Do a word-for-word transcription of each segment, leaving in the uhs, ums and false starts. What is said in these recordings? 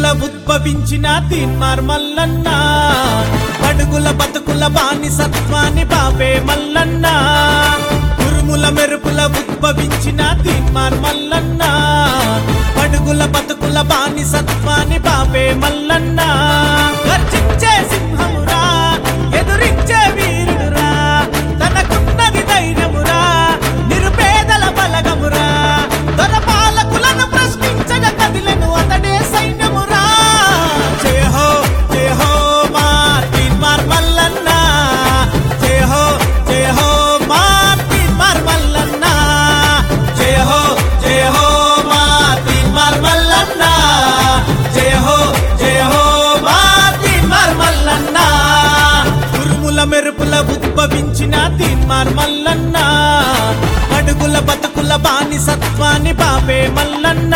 మెరుపుల ఉద్భవించిన తీన్మార్ మల్లన్న పడుగుల బతుకుల బానిసత్వాన్ని బాపే మల్లన్న ఉరుముల మెరుపుల ఉద్భవించిన తీన్మార్ మల్లన్న పడుగుల బతుకుల బానిసత్వాన్ని బాపే మల్లన్న గర్జించే సింహమురా ఎదురించే వీరుడురా తనకున్నది ధైర్యమురా నిరుపేదల బలగమురా దొర పాలకులను ప్రశ్నించగా కదిలెను అతడే సైన్యమురా జయ హో జయ హో మా తీన్మార్ మల్లన్న జయ హో జయ హో మా తీన్మార్ మల్లన్న జయ హో జయ హో మా తీన్మార్ మల్లన్న జయ హో జయ హో మా తీన్మార్ మల్లన్న ఉరుముల మెరుపుల ఉద్భవించిన తీన్మార్ మల్లన్న అడుగుల బతుకుల బానిసత్వాన్ని బాపే మల్లన్న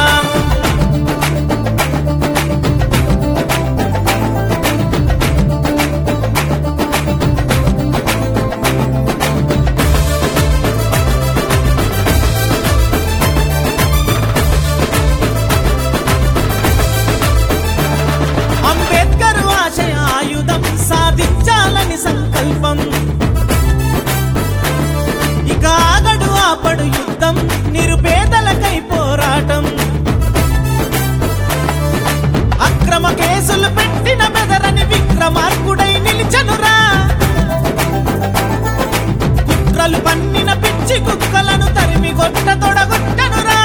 అంబేద్కర్ ఆశయ ఆయుధం సాధించాలని సంకల్పం ఇక ఆగడు ఆపడు యుద్ధం నిరుపేదలకై పోరాటం అక్రమ కేసులు పెట్టిన బెదరని విక్రమార్కుడై నిలిచనురా కుట్రలు పన్నిన పిచ్చి కుక్కలను తరిమి గొట్ట తొడగొట్టనురా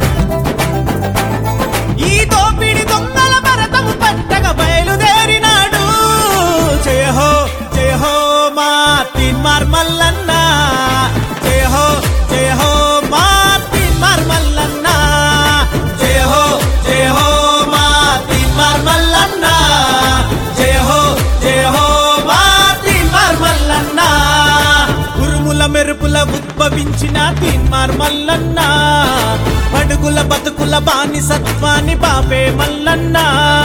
ఈ దోపిడి దొంగల భరతము పట్టగా బయలుదేరినాడు జయ హో జయ హో మా తీన్మార్ మల్లన్న జయ హో జయ హో మా తీన్మార్ మల్లన్న జయ హో జయ హో మా తీన్మార్ మల్లన్న జయ హో జయ హో మా తీన్మార్ మల్లన్న ఉరుముల మెరుపుల ఉద్భవించిన తీన్మార్ మల్లన్న పడుగుల బతుకుల బానిసత్వాన్ని బాపే మల్లన్న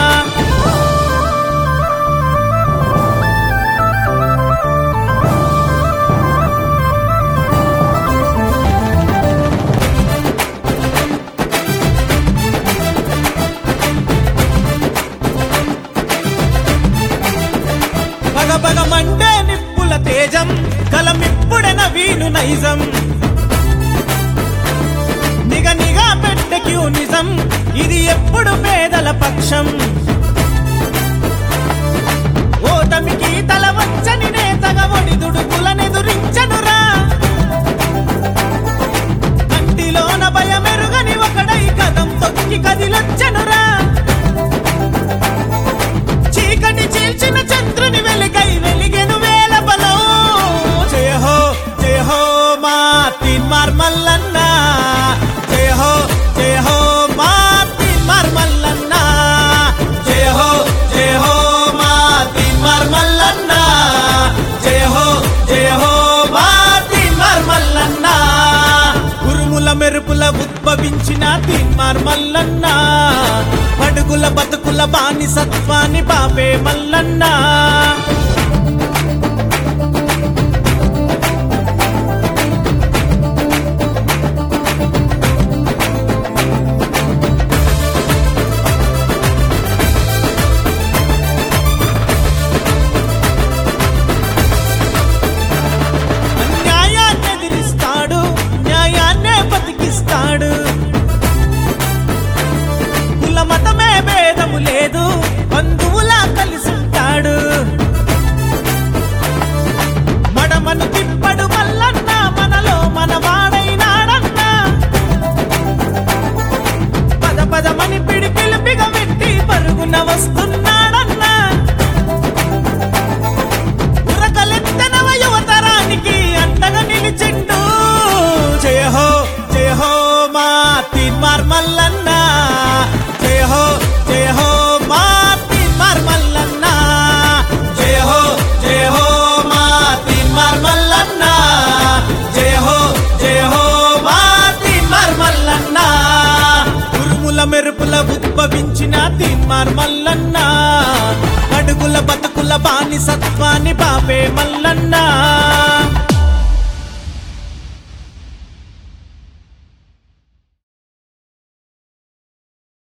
పగపగమండే నిప్పుల తేజం కలమిప్పుడే నవీను నైజం నిగ నిగా పెట్టె క్యూనిజం ఇది ఎప్పుడు పేదల పక్షం ఓటమికి తల వంచని నేతగా ఒడిదుడుకులనెదురించనురా కంటిలోన భయమెరుగని ఒకడై కదం తొక్కి కదిలొచ్చనురా చీకటి చీల్చిన చంద్రుని వెలుగై వెలిగెను వేల బలం జయ హో జయ హో మా తీన్మార్ మల్లన్న జయ హో జయ హో మా తీన్మార్ మల్లన్న జయ హో జయ హో మా తీన్మార్ మల్లన్న జయ హో జయ హో మా తీన్మార్ మల్లన్న ఉరుముల మెరుపుల ఉద్భవించిన తీన్మార్ మల్లన్న పడుగుల బతుకుల బానిసత్వాన్ని బాపే మల్లన్న న్యాయాన్ని ఎదిరిస్తాడు న్యాయాన్నే బతికిస్తాడు కుల మతమే భేదము లేదు బంధువులా కలిసుంటాడు మడమను తిప్పడు మల్లన్న మనలో మనవాడైనాడన్న పద పదమని పిడి పిలిపిగా పెట్టి పరుగున వస్తున్నాడన్న ఉరకలెత్తనవ యువతరానికి అండగా నిలిచిండు జయ హో జయ హో మా తీన్మార్ మల్లన్న జయ హో జయ హో మా తీన్మార్ మల్లన్న జయ హో జయ హో మా తీన్మార్ మల్లన్న జయ హో జయ హో మా తీన్మార్ మల్లన్న ఉరుముల మెరుపుల ఉద్భవించిన తీన్మార్ మల్లన్న అడుగుల బతుకుల బానిసత్వాన్ని బాపే మల్లన్న